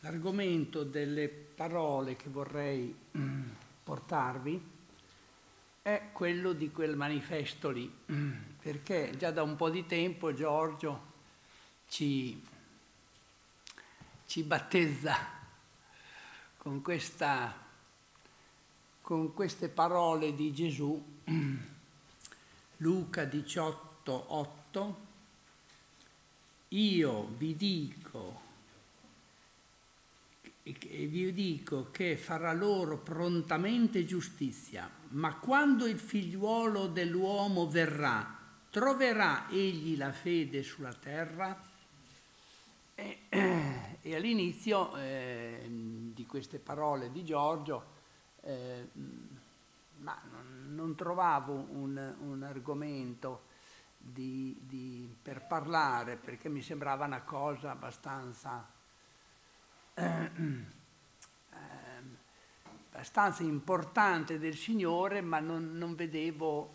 L'argomento delle parole che vorrei portarvi è quello di quel manifesto lì, perché già da un po' di tempo Giorgio ci battezza con queste parole di Gesù, Luca 18:8, io vi dico che farà loro prontamente giustizia, ma quando il figliuolo dell'uomo verrà, troverà egli la fede sulla terra? E all'inizio di queste parole di Giorgio ma non trovavo un argomento per parlare, perché mi sembrava una cosa abbastanza importante del Signore, ma non vedevo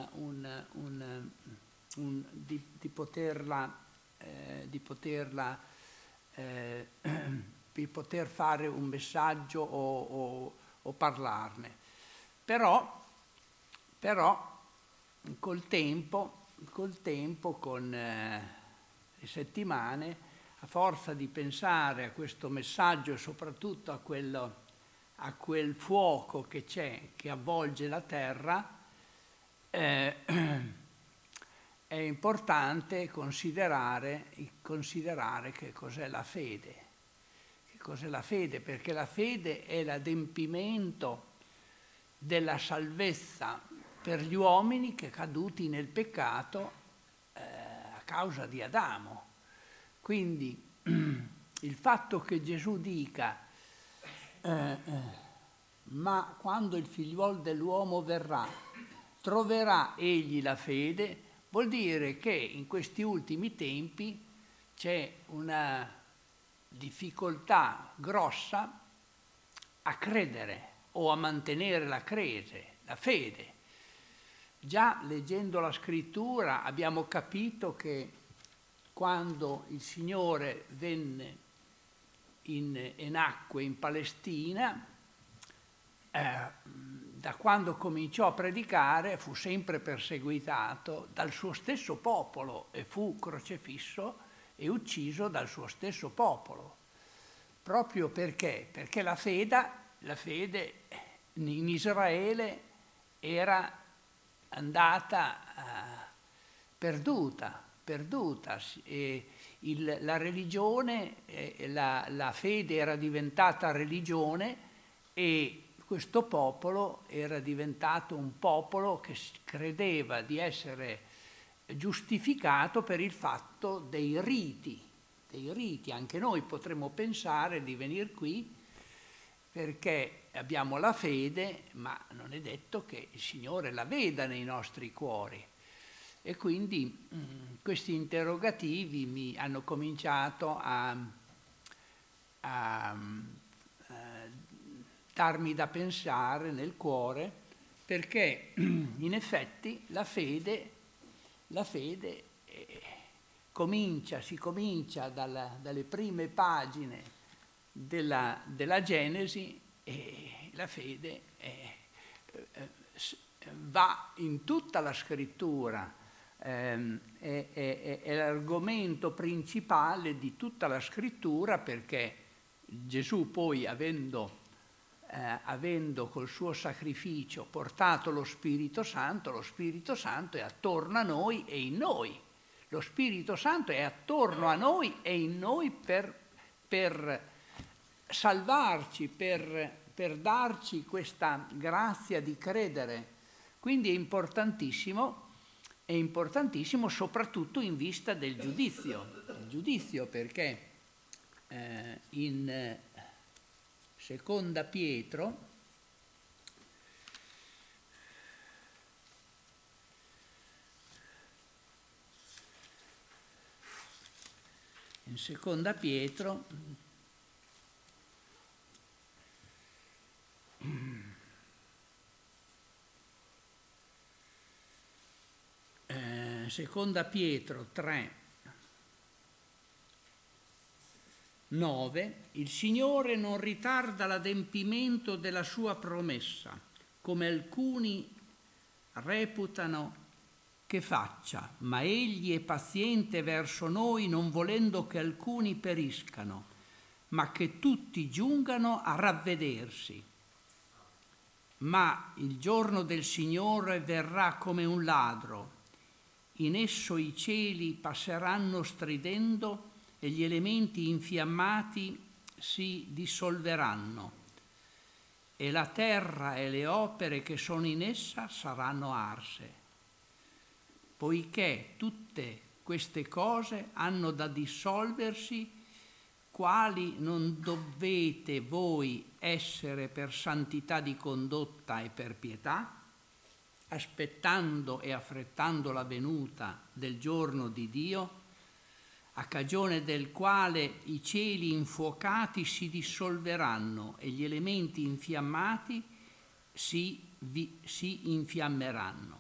di poter fare un messaggio o parlarne. Però col tempo, con le settimane, a forza di pensare a questo messaggio e soprattutto a quel fuoco che c'è, che avvolge la terra, è importante considerare che cos'è la fede. Che cos'è la fede? Perché la fede è l'adempimento della salvezza per gli uomini che caduti nel peccato a causa di Adamo. Quindi il fatto che Gesù dica ma quando il figliuolo dell'uomo verrà, troverà egli la fede, vuol dire che in questi ultimi tempi c'è una difficoltà grossa a credere o a mantenere la fede. Già leggendo la scrittura abbiamo capito che quando il Signore venne e nacque in Palestina, da quando cominciò a predicare fu sempre perseguitato dal suo stesso popolo e fu crocefisso e ucciso dal suo stesso popolo. Proprio perché? Perché la fede in Israele era andata perduta. E la religione, la fede era diventata religione e questo popolo era diventato un popolo che credeva di essere giustificato per il fatto dei riti. Anche noi potremmo pensare di venire qui perché abbiamo la fede, ma non è detto che il Signore la veda nei nostri cuori. E quindi questi interrogativi mi hanno cominciato a darmi da pensare nel cuore, perché in effetti la fede si comincia dalle prime pagine della Genesi, e la fede va in tutta la scrittura. È l'argomento principale di tutta la scrittura, perché Gesù poi avendo col suo sacrificio portato lo Spirito Santo è attorno a noi e in noi. Lo Spirito Santo è attorno a noi e in noi per salvarci, per darci questa grazia di credere. Quindi è importantissimo soprattutto in vista del giudizio. Il giudizio perché in Seconda Pietro, Seconda Pietro 3, 9. Il Signore non ritarda l'adempimento della sua promessa, come alcuni reputano che faccia, ma Egli è paziente verso noi, non volendo che alcuni periscano, ma che tutti giungano a ravvedersi. Ma il giorno del Signore verrà come un ladro. In esso i cieli passeranno stridendo e gli elementi infiammati si dissolveranno, e la terra e le opere che sono in essa saranno arse. Poiché tutte queste cose hanno da dissolversi, quali non dovete voi essere per santità di condotta e per pietà, aspettando e affrettando la venuta del giorno di Dio, a cagione del quale i cieli infuocati si dissolveranno e gli elementi infiammati si infiammeranno.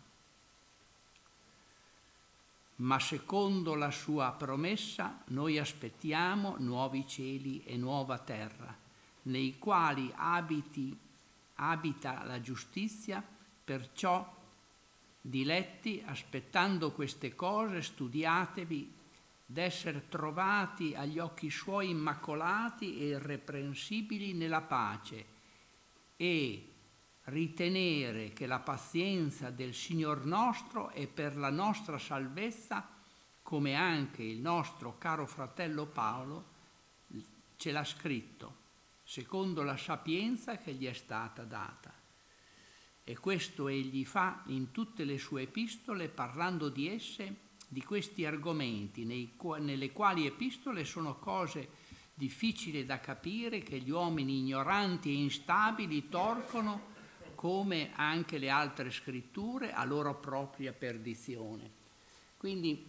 Ma secondo la sua promessa noi aspettiamo nuovi cieli e nuova terra, nei quali abita la giustizia. Perciò, diletti, aspettando queste cose, studiatevi d'essere trovati agli occhi suoi immacolati e irreprensibili nella pace, e ritenere che la pazienza del Signor nostro è per la nostra salvezza, come anche il nostro caro fratello Paolo ce l'ha scritto, secondo la sapienza che gli è stata data. E questo egli fa in tutte le sue epistole, parlando di esse, di questi argomenti, nelle quali epistole sono cose difficili da capire, che gli uomini ignoranti e instabili torcono, come anche le altre scritture, a loro propria perdizione. Quindi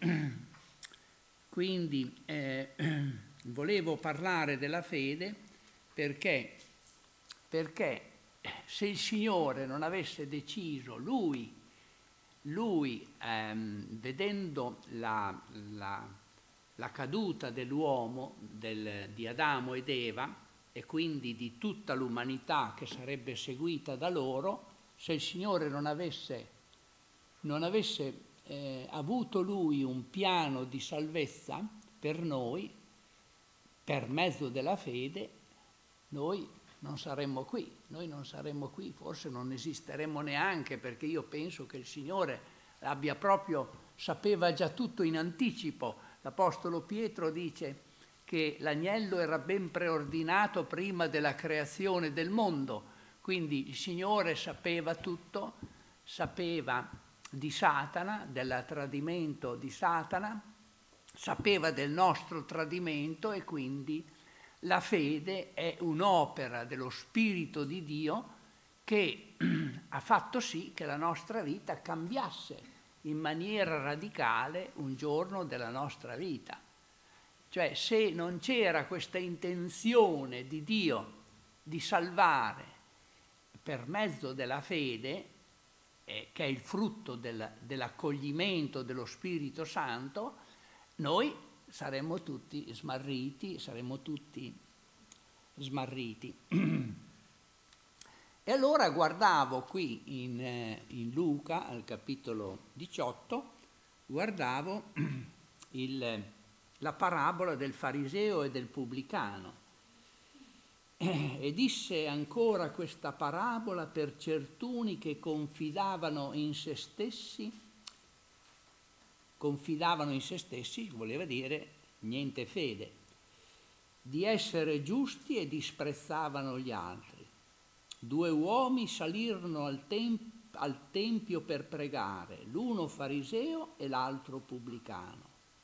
volevo parlare della fede perché se il Signore non avesse deciso, lui vedendo la caduta dell'uomo, di Adamo ed Eva, e quindi di tutta l'umanità che sarebbe seguita da loro, se il Signore non avesse avuto lui un piano di salvezza per noi, per mezzo della fede, noi non saremmo qui, forse non esisteremmo neanche, perché io penso che il Signore sapeva già tutto in anticipo. L'Apostolo Pietro dice che l'agnello era ben preordinato prima della creazione del mondo, quindi il Signore sapeva tutto, sapeva di Satana, del tradimento di Satana, sapeva del nostro tradimento, e quindi la fede è un'opera dello Spirito di Dio che ha fatto sì che la nostra vita cambiasse in maniera radicale un giorno della nostra vita. Cioè, se non c'era questa intenzione di Dio di salvare per mezzo della fede, che è il frutto dell'accoglimento dello Spirito Santo, noi saremmo tutti smarriti, E allora guardavo qui in Luca, al capitolo 18, guardavo la parabola del fariseo e del pubblicano, e disse ancora questa parabola per certuni che confidavano in se stessi, voleva dire niente fede, di essere giusti e disprezzavano gli altri. 2 uomini salirono al tempio per pregare, l'uno fariseo e l'altro pubblicano.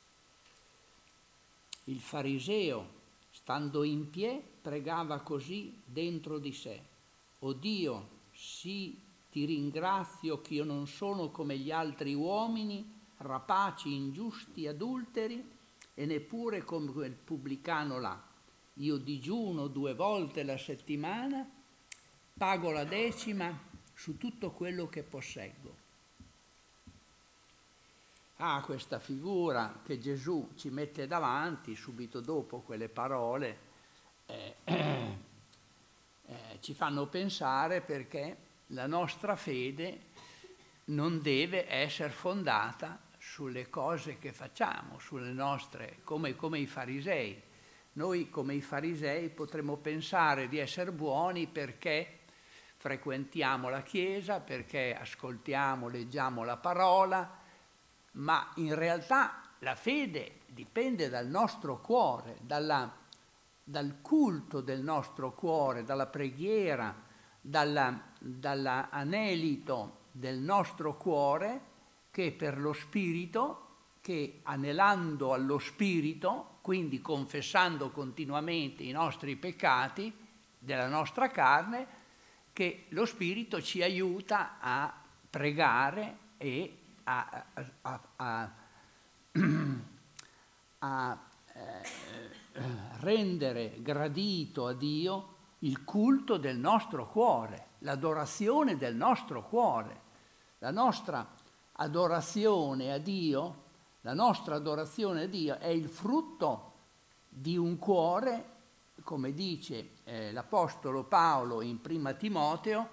Il fariseo, stando in piedi, pregava così dentro di sé: «O Dio, sì, ti ringrazio che io non sono come gli altri uomini, rapaci, ingiusti, adulteri, e neppure come quel pubblicano là. Io digiuno 2 volte la settimana, pago la 10ª su tutto quello che posseggo». ha questa figura che Gesù ci mette davanti subito dopo quelle parole, ci fanno pensare perché la nostra fede non deve essere fondata sulle cose che facciamo, sulle nostre, come i farisei. Noi come i farisei potremmo pensare di essere buoni perché frequentiamo la Chiesa, perché ascoltiamo, leggiamo la parola, ma in realtà la fede dipende dal nostro cuore, dal culto del nostro cuore, dalla preghiera, dall'anelito del nostro cuore che per lo Spirito, che anelando allo Spirito, quindi confessando continuamente i nostri peccati della nostra carne, che lo Spirito ci aiuta a pregare e a rendere gradito a Dio il culto del nostro cuore, l'adorazione del nostro cuore. La nostra adorazione a Dio, è il frutto di un cuore, come dice l'Apostolo Paolo in Prima Timoteo,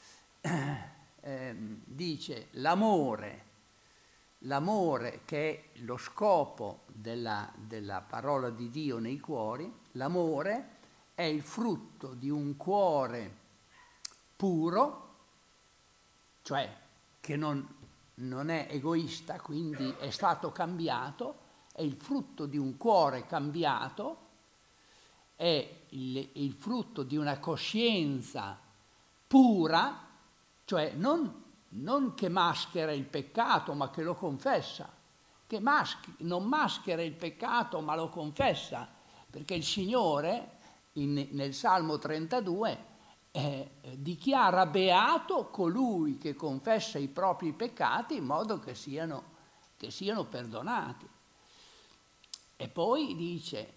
dice l'amore che è lo scopo della parola di Dio nei cuori, l'amore è il frutto di un cuore puro, cioè che non è egoista, quindi è stato cambiato, è il frutto di un cuore cambiato, è il frutto di una coscienza pura, cioè non che maschera il peccato, ma che lo confessa, che non maschera il peccato, ma lo confessa, perché il Signore nel Salmo 32 dichiara beato colui che confessa i propri peccati in modo che siano perdonati. E poi dice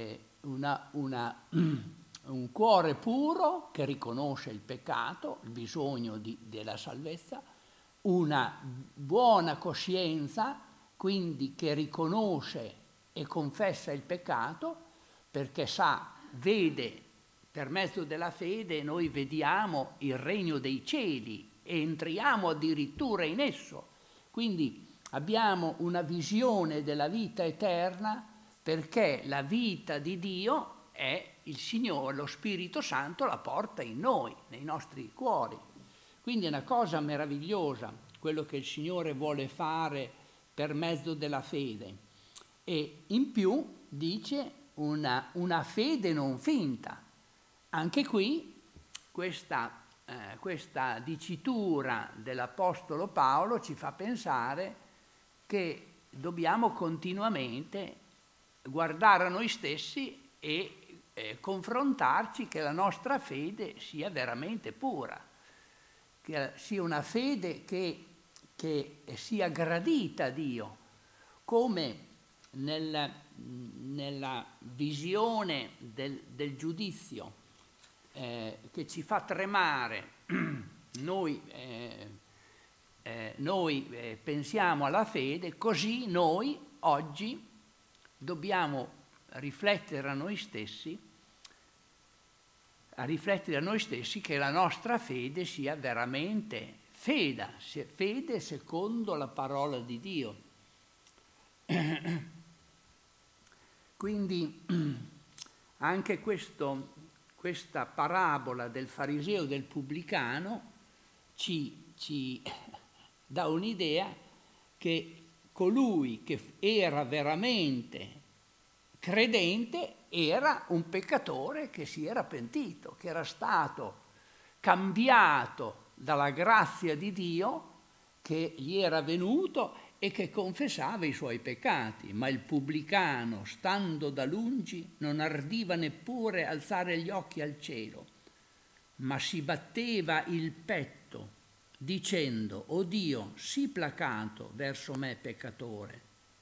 un cuore puro che riconosce il peccato, il bisogno della salvezza, una buona coscienza, quindi che riconosce e confessa il peccato, perché vede, per mezzo della fede noi vediamo il regno dei cieli e entriamo addirittura in esso. Quindi abbiamo una visione della vita eterna, perché la vita di Dio è il Signore, lo Spirito Santo la porta in noi, nei nostri cuori. Quindi è una cosa meravigliosa quello che il Signore vuole fare per mezzo della fede. E in più dice una fede non finta. Anche qui questa dicitura dell'Apostolo Paolo ci fa pensare che dobbiamo continuamente guardare a noi stessi e confrontarci che la nostra fede sia veramente pura, che sia una fede che sia gradita a Dio, come nella visione del giudizio che ci fa tremare. Noi pensiamo alla fede, così noi oggi dobbiamo riflettere a noi stessi che la nostra fede sia veramente fede secondo la parola di Dio. Quindi anche questa parabola del fariseo e del pubblicano ci dà un'idea che colui che era veramente credente era un peccatore che si era pentito, che era stato cambiato dalla grazia di Dio che gli era venuto e che confessava i suoi peccati. Ma il pubblicano, stando da lungi, non ardiva neppure alzare gli occhi al cielo, ma si batteva il petto, dicendo: «O Dio, sii placato verso me peccatore».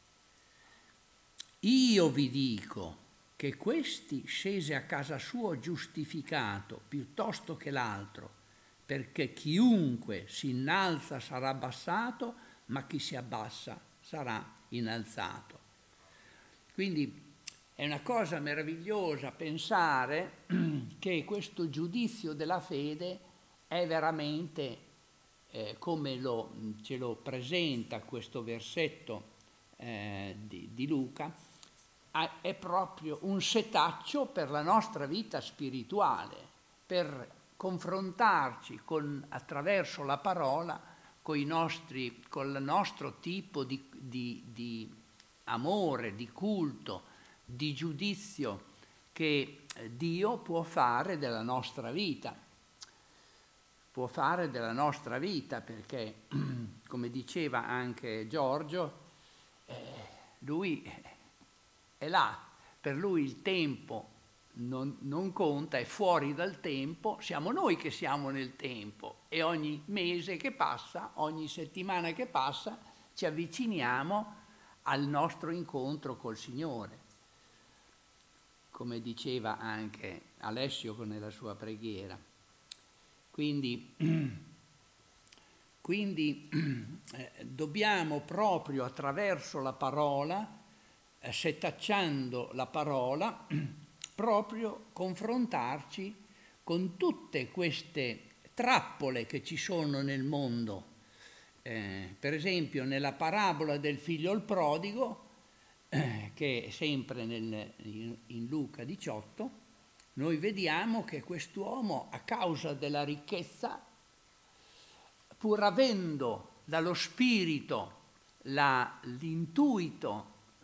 Io vi dico che questi scese a casa sua giustificato piuttosto che l'altro, perché chiunque si innalza sarà abbassato, ma chi si abbassa sarà innalzato. Quindi è una cosa meravigliosa pensare che questo giudizio della fede è veramente, come ce lo presenta questo versetto di Luca, è proprio un setaccio per la nostra vita spirituale, per confrontarci attraverso la parola con il nostro tipo di amore, di culto, di giudizio che Dio può fare della nostra vita. Può fare della nostra vita perché, come diceva anche Giorgio, lui è là, per lui il tempo non conta, è fuori dal tempo, siamo noi che siamo nel tempo e ogni mese che passa, ogni settimana che passa, ci avviciniamo al nostro incontro col Signore, come diceva anche Alessio nella sua preghiera. Quindi dobbiamo proprio attraverso la parola, setacciando la parola, proprio confrontarci con tutte queste trappole che ci sono nel mondo. Per esempio nella parabola del figlio il prodigo, che è sempre in Luca 18, noi vediamo che quest'uomo, a causa della ricchezza, pur avendo dallo spirito l'intuito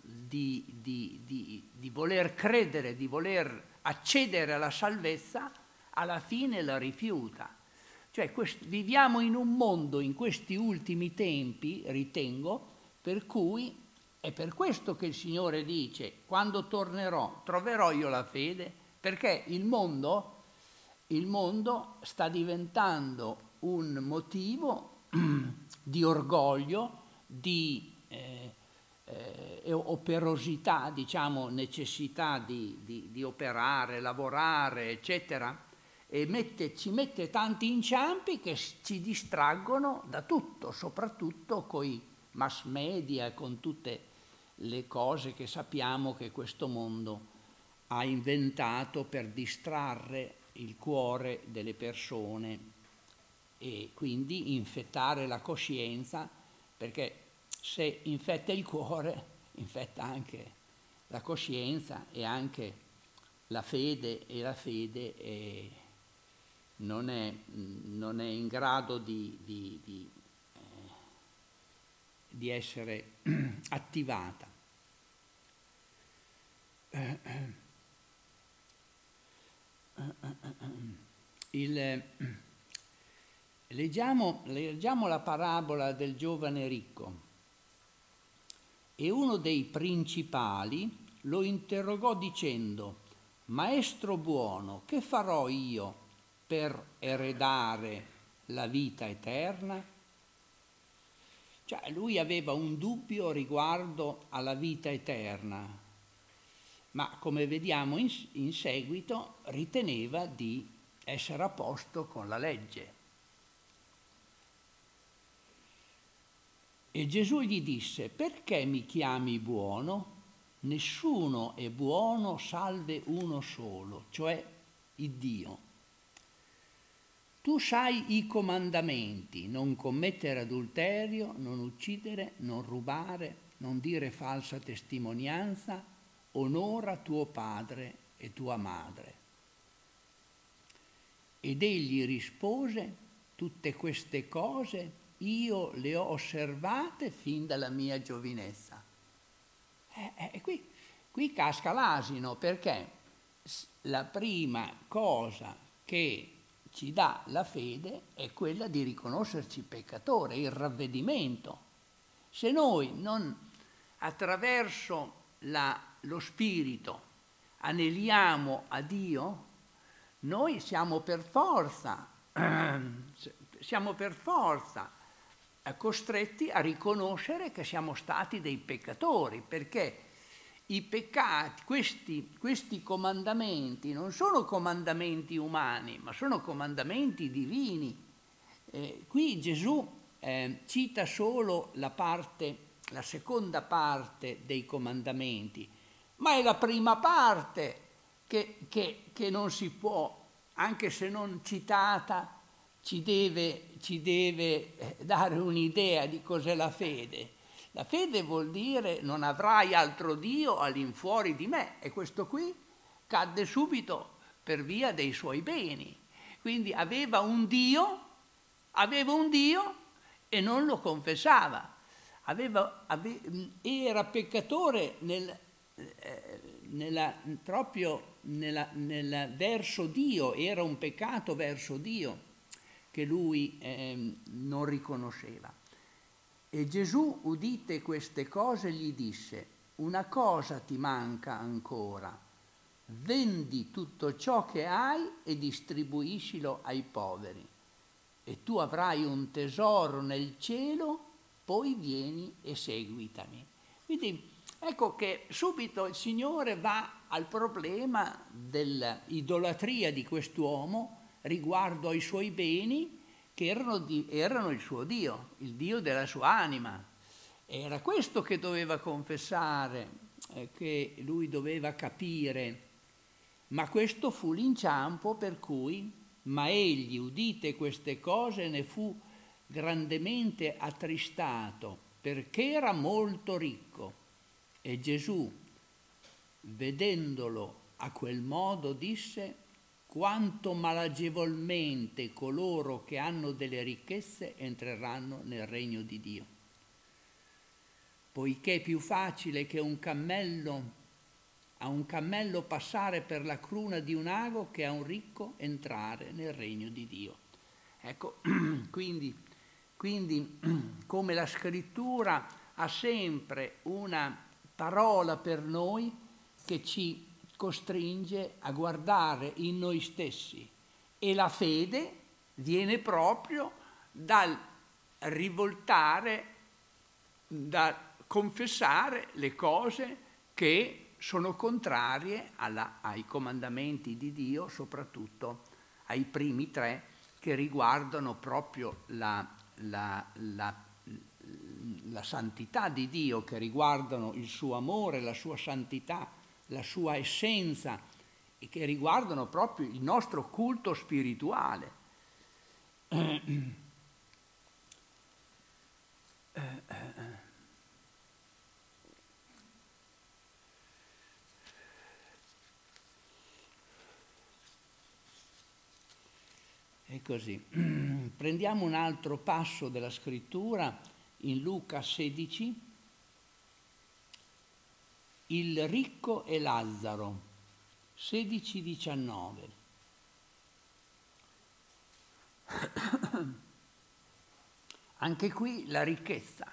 di voler credere, di voler accedere alla salvezza, alla fine la rifiuta. Cioè viviamo in un mondo in questi ultimi tempi, ritengo, per cui è per questo che il Signore dice: quando tornerò troverò io la fede, perché il mondo sta diventando un motivo di orgoglio, di operosità, diciamo necessità di operare, lavorare, eccetera, e ci mette tanti inciampi che ci distraggono da tutto, soprattutto con i mass media, con tutte le cose che sappiamo che questo mondo ha inventato per distrarre il cuore delle persone e quindi infettare la coscienza, perché se infetta il cuore, infetta anche la coscienza e anche la fede, e la fede non è in grado di essere attivata. Leggiamo la parabola del giovane ricco. E uno dei principali lo interrogò dicendo: Maestro buono, che farò io per eredare la vita eterna? Cioè lui aveva un dubbio riguardo alla vita eterna, ma come vediamo in seguito riteneva di essere a posto con la legge. E Gesù gli disse: perché mi chiami buono? Nessuno è buono salve uno solo, cioè il Dio. Tu sai i comandamenti: non commettere adulterio, non uccidere, non rubare, non dire falsa testimonianza, onora tuo padre e tua madre. Ed egli rispose: tutte queste cose io le ho osservate fin dalla mia giovinezza. Qui casca l'asino, perché la prima cosa che ci dà la fede è quella di riconoscerci peccatore, il ravvedimento. Se noi non attraverso lo Spirito aneliamo a Dio, noi siamo per forza costretti a riconoscere che siamo stati dei peccatori, perché i peccati, questi comandamenti non sono comandamenti umani, ma sono comandamenti divini. Qui Gesù cita solo la parte la seconda parte dei comandamenti, ma è la prima parte che non si può, anche se non citata, ci deve dare un'idea di cos'è la fede. La fede vuol dire non avrai altro Dio all'infuori di me, e questo qui cadde subito per via dei suoi beni. Quindi aveva un Dio e non lo confessava. Era peccatore proprio nel verso Dio, era un peccato verso Dio che lui non riconosceva. E Gesù, udite queste cose, gli disse: una cosa ti manca ancora, vendi tutto ciò che hai e distribuiscilo ai poveri, e tu avrai un tesoro nel cielo, poi vieni e seguitami. Quindi ecco che subito il Signore va al problema dell'idolatria di quest'uomo riguardo ai suoi beni, che erano il suo Dio, il Dio della sua anima. Era questo che doveva confessare, che lui doveva capire. Ma questo fu l'inciampo per cui, ma egli, udite queste cose, ne fu grandemente attristato, perché era molto ricco. E Gesù, vedendolo a quel modo, disse: quanto malagevolmente coloro che hanno delle ricchezze entreranno nel regno di Dio. Poiché è più facile che a un cammello passare per la cruna di un ago che a un ricco entrare nel regno di Dio. Ecco, quindi come la scrittura ha sempre una parola per noi che ci costringe a guardare in noi stessi, e la fede viene proprio dal rivoltare, da confessare le cose che sono contrarie ai comandamenti di Dio, soprattutto ai primi 3 che riguardano proprio la santità di Dio, che riguardano il suo amore, la sua santità, la sua essenza, e che riguardano proprio il nostro culto spirituale. E così. Prendiamo un altro passo della scrittura in Luca 16, il ricco e Lazzaro, 16-19. Anche qui la ricchezza.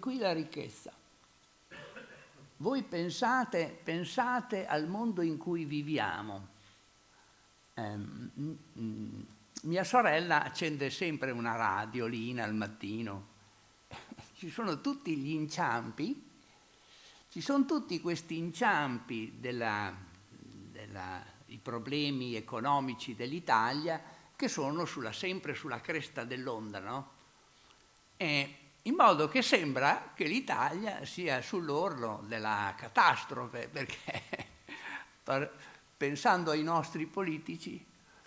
Voi pensate al mondo in cui viviamo. Mia sorella accende sempre una radio lì al mattino. Ci sono tutti gli inciampi, ci sono tutti questi inciampi i problemi economici dell'Italia, che sono sempre sulla cresta dell'onda, no? In modo che sembra che l'Italia sia sull'orlo della catastrofe, perché pensando ai nostri politici,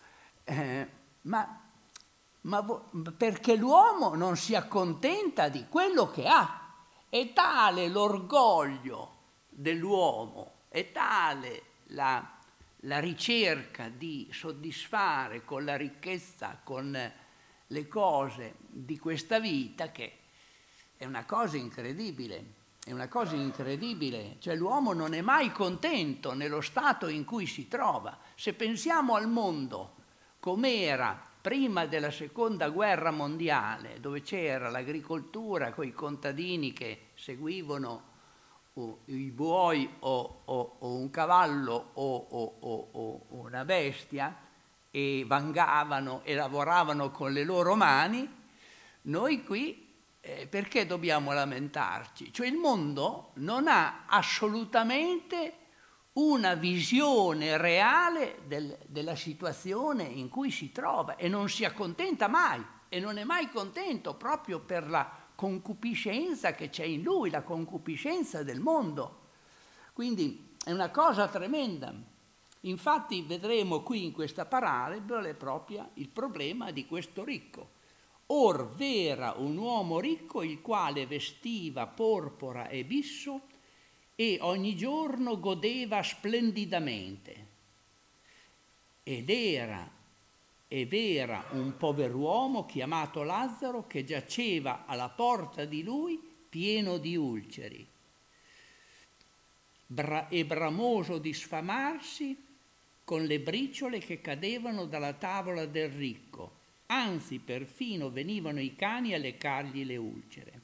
ma perché l'uomo non si accontenta di quello che ha. È tale l'orgoglio dell'uomo, è tale la ricerca di soddisfare con la ricchezza, con le cose di questa vita, che è una cosa incredibile. Cioè l'uomo non è mai contento nello stato in cui si trova. Se pensiamo al mondo com'era prima della seconda guerra mondiale, dove c'era l'agricoltura con i contadini che seguivano i buoi o un cavallo o una bestia, e vangavano e lavoravano con le loro mani, noi qui perché dobbiamo lamentarci? Cioè il mondo non ha assolutamente una visione reale della situazione in cui si trova, e non si accontenta mai, e non è mai contento, proprio per la concupiscenza che c'è in lui, la concupiscenza del mondo. Quindi è una cosa tremenda. Infatti vedremo qui in questa parabola proprio il problema di questo ricco. Or v'era un uomo ricco il quale vestiva porpora e bisso e ogni giorno godeva splendidamente. Ed v'era un pover'uomo chiamato Lazzaro che giaceva alla porta di lui pieno di ulceri e bramoso di sfamarsi con le briciole che cadevano dalla tavola del ricco, anzi perfino venivano i cani a leccargli le ulcere.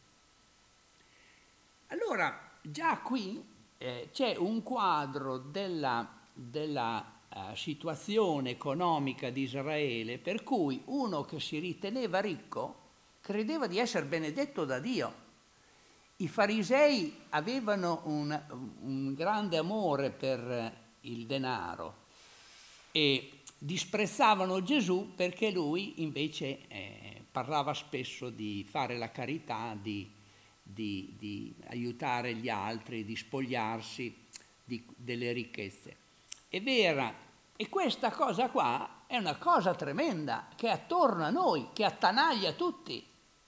Allora già qui c'è un quadro della situazione economica di Israele per cui uno che si riteneva ricco credeva di essere benedetto da Dio. I farisei avevano un grande amore per il denaro e disprezzavano Gesù perché lui invece parlava spesso di fare la carità, di aiutare gli altri, di spogliarsi delle ricchezze. È vera, e questa cosa qua è una cosa tremenda che è attorno a noi, che attanaglia tutti.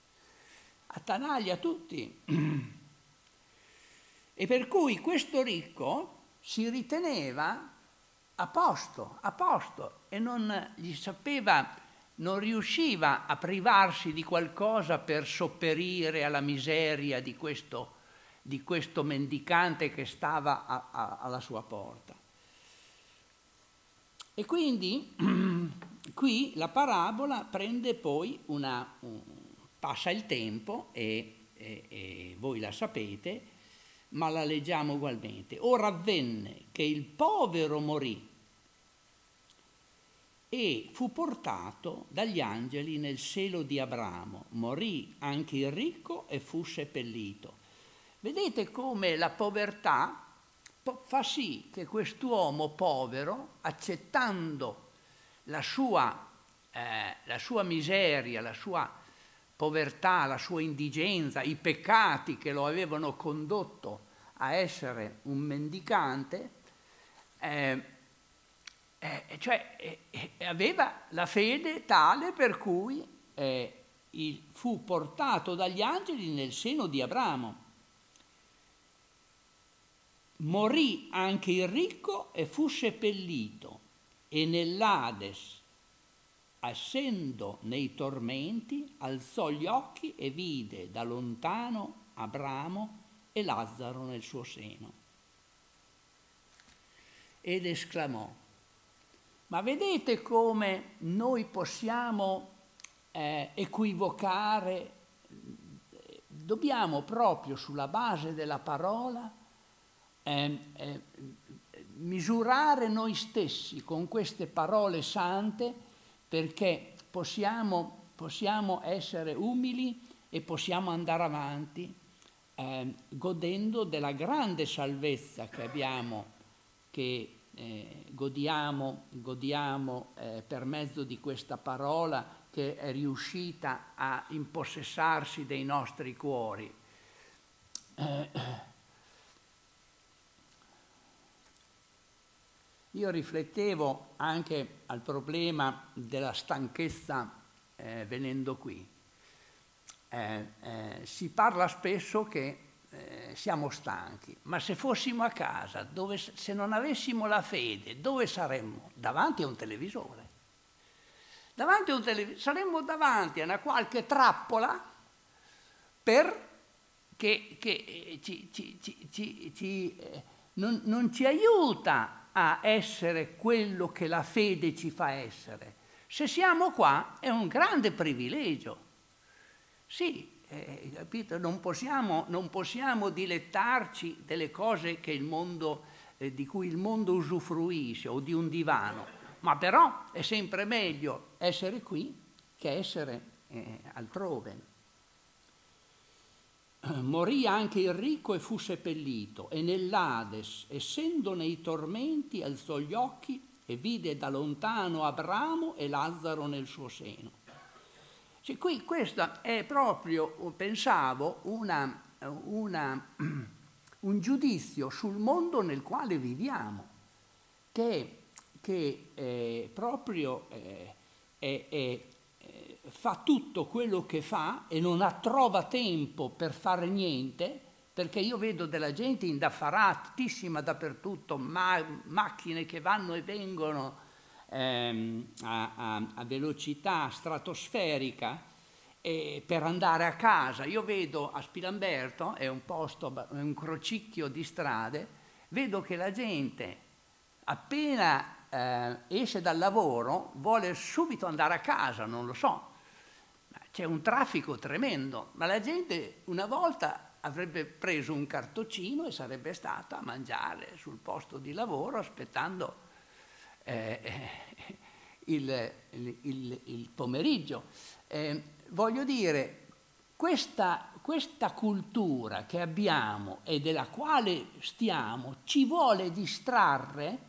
E per cui questo ricco si riteneva a posto e non riusciva a privarsi di qualcosa per sopperire alla miseria di questo mendicante che stava alla sua porta. E quindi qui la parabola prende poi passa il tempo e voi la sapete, ma la leggiamo ugualmente. Ora avvenne che il povero morì e fu portato dagli angeli nel seno di Abramo. Morì anche il ricco e fu seppellito. Vedete come la povertà fa sì che quest'uomo povero, accettando la sua miseria, la sua povertà, la sua indigenza, i peccati che lo avevano condotto a essere un mendicante, aveva la fede tale per cui fu portato dagli angeli nel seno di Abramo. Morì anche il ricco e fu seppellito, e nell'Ades, essendo nei tormenti, alzò gli occhi e vide da lontano Abramo e Lazzaro nel suo seno. Ed esclamò: ma vedete come noi possiamo equivocare? Dobbiamo proprio sulla base della parola misurare noi stessi con queste parole sante, perché possiamo essere umili e possiamo andare avanti godendo della grande salvezza che abbiamo, che godiamo per mezzo di questa parola che è riuscita a impossessarsi dei nostri cuori. Io riflettevo anche al problema della stanchezza venendo qui. Si parla spesso che siamo stanchi, ma se fossimo a casa, se non avessimo la fede, dove saremmo? Davanti a un televisore. Saremmo davanti a una qualche trappola che non ci aiuta a essere quello che la fede ci fa essere. Se siamo qua è un grande privilegio. Sì, capito? Non possiamo dilettarci delle cose che il mondo, di cui il mondo usufruisce, o di un divano, ma però è sempre meglio essere qui che essere altrove. Morì anche il ricco e fu seppellito, e nell'Ades, essendo nei tormenti, alzò gli occhi e vide da lontano Abramo e Lazzaro nel suo seno. Cioè, qui questa è proprio, pensavo, un giudizio sul mondo nel quale viviamo, che proprio fa tutto quello che fa e non trova tempo per fare niente, perché io vedo della gente indaffaratissima dappertutto, macchine che vanno e vengono a velocità stratosferica per andare a casa. Io vedo a Spilamberto, è un crocicchio di strade, vedo che la gente appena esce dal lavoro vuole subito andare a casa, non lo so. C'è un traffico tremendo, ma la gente una volta avrebbe preso un cartoncino e sarebbe stata a mangiare sul posto di lavoro aspettando il pomeriggio. Voglio dire, questa cultura che abbiamo e della quale stiamo ci vuole distrarre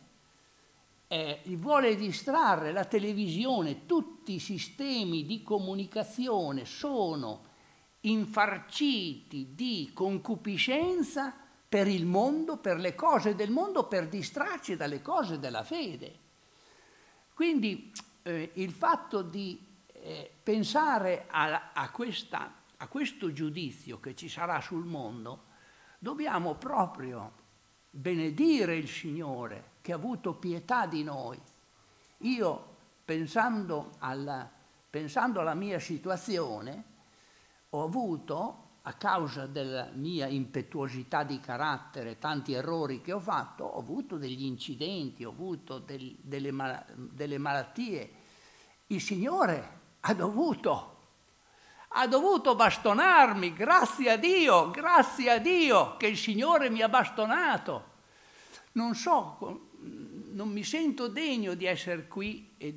la televisione, tutti i sistemi di comunicazione sono infarciti di concupiscenza per il mondo, per le cose del mondo, per distrarci dalle cose della fede. Quindi il fatto di pensare a questo giudizio che ci sarà sul mondo, dobbiamo proprio benedire il Signore che ha avuto pietà di noi. Io, pensando alla mia situazione, ho avuto, a causa della mia impetuosità di carattere, tanti errori che ho fatto, ho avuto degli incidenti, ho avuto delle malattie. Il Signore ha dovuto bastonarmi, grazie a Dio che il Signore mi ha bastonato. Non so, non mi sento degno di essere qui e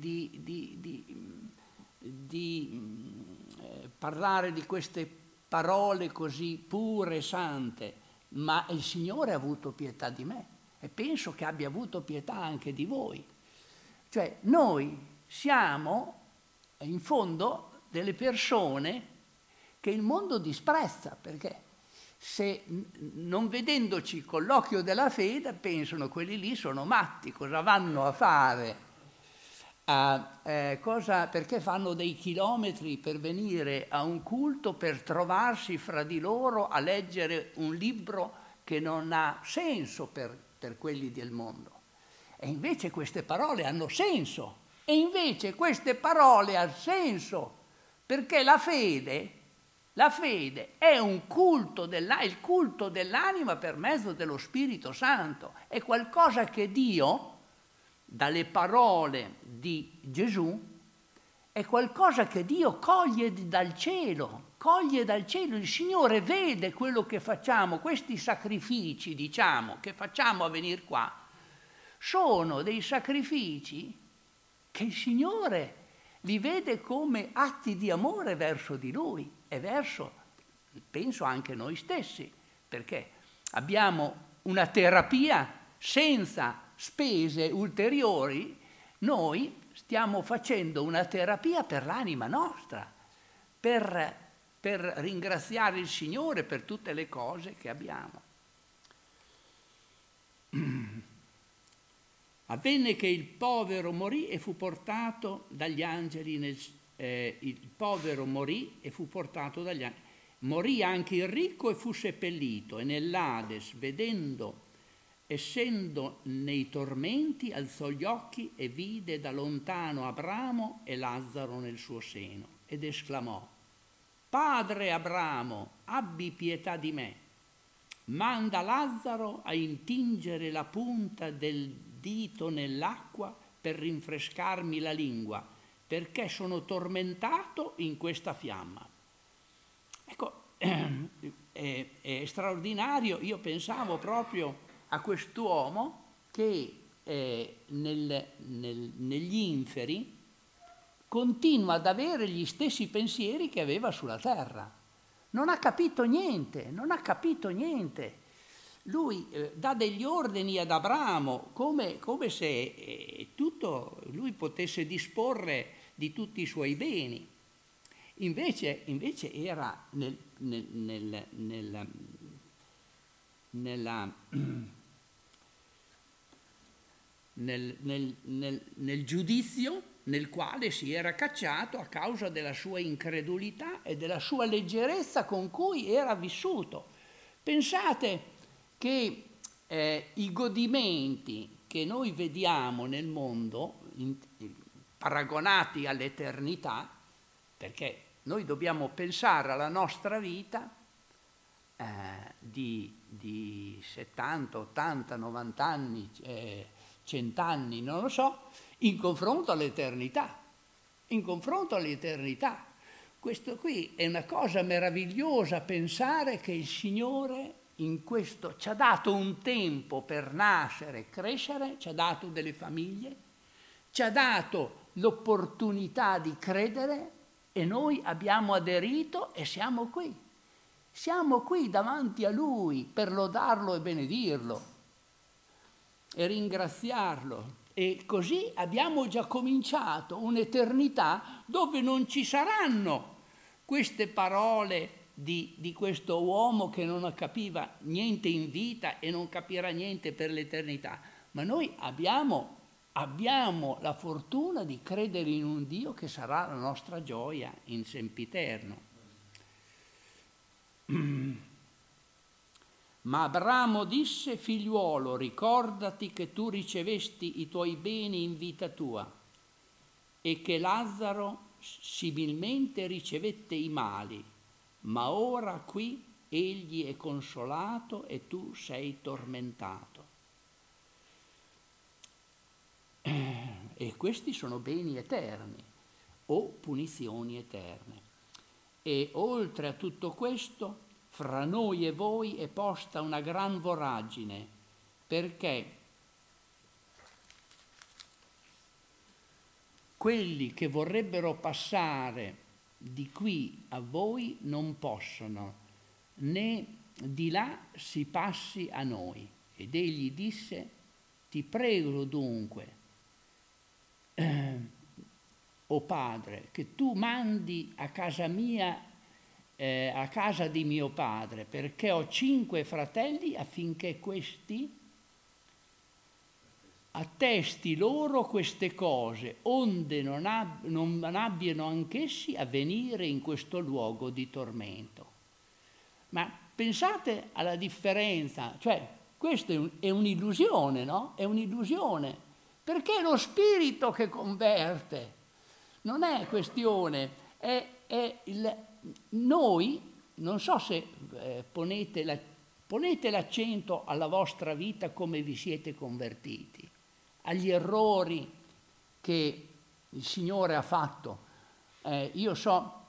di parlare di queste parole così pure e sante, ma il Signore ha avuto pietà di me e penso che abbia avuto pietà anche di voi. Cioè, noi siamo in fondo delle persone che il mondo disprezza, perché se non vedendoci con l'occhio della fede pensano quelli lì sono matti, cosa vanno a fare? Perché fanno dei chilometri per venire a un culto, per trovarsi fra di loro a leggere un libro che non ha senso per quelli del mondo. E invece queste parole hanno senso, perché la fede è un culto il culto dell'anima per mezzo dello Spirito Santo, è qualcosa che Dio, dalle parole di Gesù, è qualcosa che Dio coglie dal cielo. Il Signore vede quello che facciamo, questi sacrifici, diciamo, che facciamo a venire qua, sono dei sacrifici che il Signore li vede come atti di amore verso di Lui e verso, penso, anche noi stessi, perché abbiamo una terapia senza spese ulteriori. Noi stiamo facendo una terapia per l'anima nostra, per ringraziare il Signore per tutte le cose che abbiamo. Avvenne che il povero morì e fu portato dagli angeli morì anche il ricco e fu seppellito, e nell'Ades, essendo nei tormenti, alzò gli occhi e vide da lontano Abramo e Lazzaro nel suo seno, ed esclamò: Padre Abramo, abbi pietà di me, manda Lazzaro a intingere la punta del dito nell'acqua per rinfrescarmi la lingua, perché sono tormentato in questa fiamma. Ecco, è straordinario. Io pensavo proprio a quest'uomo che negli inferi continua ad avere gli stessi pensieri che aveva sulla terra. Non ha capito niente. Lui dà degli ordini ad Abramo come se lui potesse disporre di tutti i suoi beni. Invece era nel giudizio nel quale si era cacciato a causa della sua incredulità e della sua leggerezza con cui era vissuto. Pensate che i godimenti che noi vediamo nel mondo, paragonati all'eternità, perché noi dobbiamo pensare alla nostra vita di 70, 80, 90 anni, 100 anni, non lo so, in confronto all'eternità. In confronto all'eternità. Questo qui è una cosa meravigliosa, pensare che il Signore in questo ci ha dato un tempo per nascere, crescere, ci ha dato delle famiglie, ci ha dato l'opportunità di credere e noi abbiamo aderito e siamo qui. Siamo qui davanti a Lui per lodarlo e benedirlo e ringraziarlo. E così abbiamo già cominciato un'eternità dove non ci saranno queste parole di questo uomo che non capiva niente in vita e non capirà niente per l'eternità. Ma noi abbiamo la fortuna di credere in un Dio che sarà la nostra gioia in sempiterno. Ma Abramo disse: figliuolo, ricordati che tu ricevesti i tuoi beni in vita tua e che Lazzaro similmente ricevette i mali, ma ora qui egli è consolato e tu sei tormentato. E questi sono beni eterni o punizioni eterne. E oltre a tutto questo, fra noi e voi è posta una gran voragine, perché quelli che vorrebbero passare di qui a voi non possono, né di là si passi a noi. Ed egli disse: ti prego dunque, o Padre, che tu mandi a casa mia, a casa di mio padre, perché ho 5 fratelli, affinché questi attesti loro queste cose, onde non abbiano anch'essi a venire in questo luogo di tormento. Ma pensate alla differenza, cioè questa è un'illusione, no? È un'illusione, perché è lo Spirito che converte, non è questione, noi, non so se ponete l'accento alla vostra vita come vi siete convertiti, agli errori che il Signore ha fatto. Io so,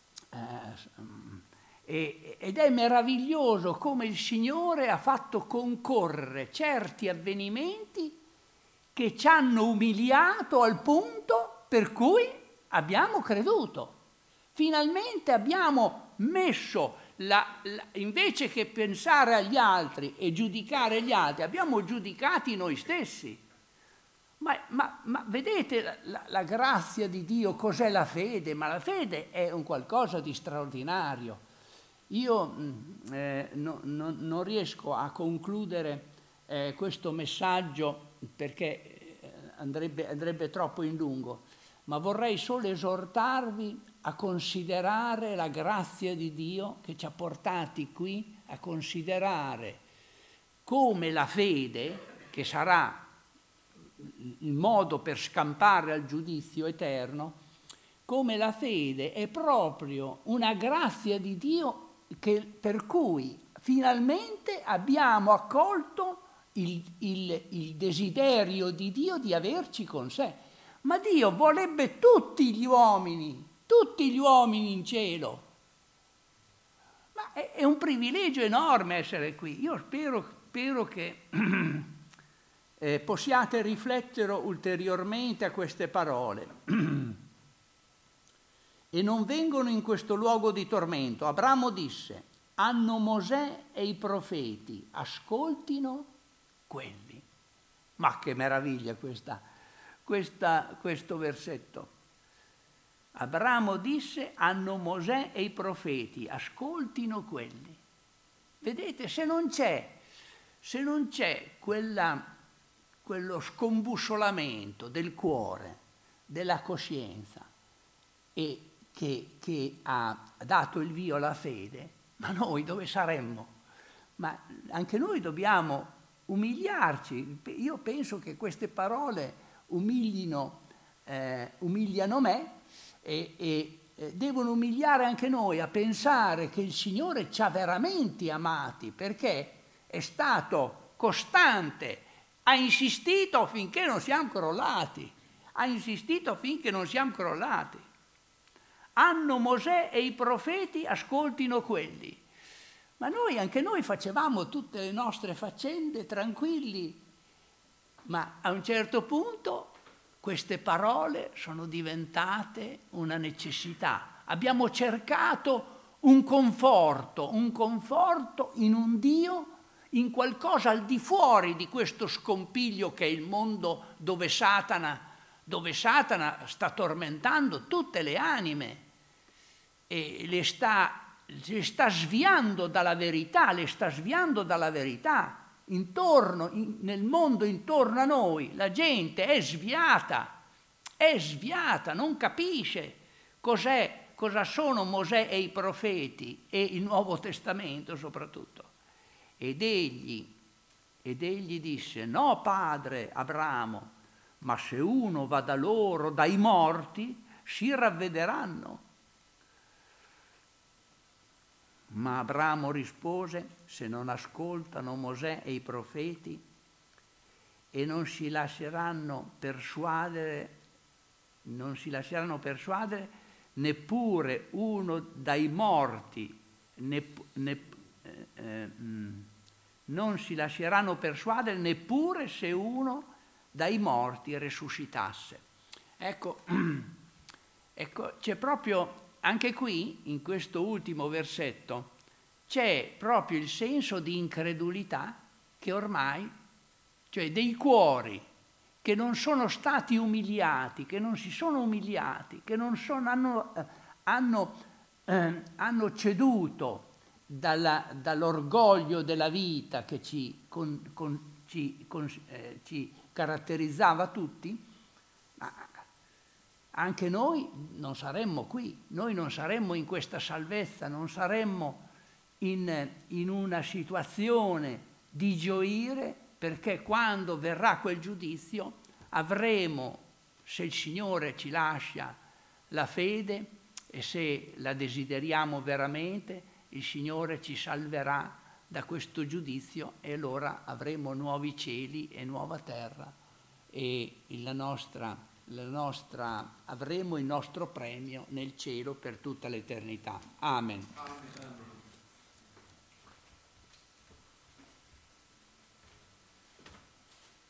ed è meraviglioso come il Signore ha fatto concorrere certi avvenimenti che ci hanno umiliato al punto per cui abbiamo creduto. Finalmente abbiamo messo, invece che pensare agli altri e giudicare gli altri, abbiamo giudicati noi stessi. Ma vedete la grazia di Dio, cos'è la fede? Ma la fede è un qualcosa di straordinario. Io non riesco a concludere questo messaggio perché andrebbe troppo in lungo, ma vorrei solo esortarvi a considerare la grazia di Dio che ci ha portati qui, a considerare come la fede, che sarà il modo per scampare al giudizio eterno, come la fede è proprio una grazia di Dio per cui finalmente abbiamo accolto il desiderio di Dio di averci con sé. Ma Dio vorrebbe tutti gli uomini in cielo. Ma è un privilegio enorme essere qui. Io spero che possiate riflettere ulteriormente a queste parole. E non vengono in questo luogo di tormento. Abramo disse: hanno Mosè e i profeti, ascoltino quelli. Ma che meraviglia questo versetto. Abramo disse: hanno Mosè e i profeti, ascoltino quelli. Vedete, se non c'è quello scombussolamento del cuore, della coscienza, e che ha dato il via alla fede, ma noi dove saremmo? Ma anche noi dobbiamo umiliarci. Io penso che queste parole umiliano me e devono umiliare anche noi a pensare che il Signore ci ha veramente amati, perché è stato costante, ha insistito finché non siamo crollati, Hanno Mosè e i profeti, ascoltino quelli. Ma anche noi facevamo tutte le nostre faccende tranquilli, ma a un certo punto queste parole sono diventate una necessità. Abbiamo cercato un conforto in un Dio, in qualcosa al di fuori di questo scompiglio che è il mondo dove Satana sta tormentando tutte le anime e le sta sviando dalla verità, nel mondo intorno a noi. La gente è sviata, non capisce cosa sono Mosè e i profeti e il Nuovo Testamento soprattutto. Ed egli disse: no, padre Abramo, ma se uno va da loro, dai morti, si ravvederanno. Ma Abramo rispose: se non ascoltano Mosè e i profeti e non si lasceranno persuadere, neppure uno dai morti, non si lasceranno persuadere neppure se uno dai morti risuscitasse. Ecco, c'è proprio anche qui, in questo ultimo versetto, c'è proprio il senso di incredulità che ormai, cioè dei cuori che non sono stati umiliati, che non si sono umiliati, che hanno ceduto dall'orgoglio della vita che ci caratterizzava tutti. Anche noi non saremmo qui, noi non saremmo in questa salvezza, non saremmo in una situazione di gioire, perché quando verrà quel giudizio avremo, se il Signore ci lascia la fede e se la desideriamo veramente, il Signore ci salverà da questo giudizio e allora avremo nuovi cieli e nuova terra e avremo il nostro premio nel cielo per tutta l'eternità. Amen. Amen.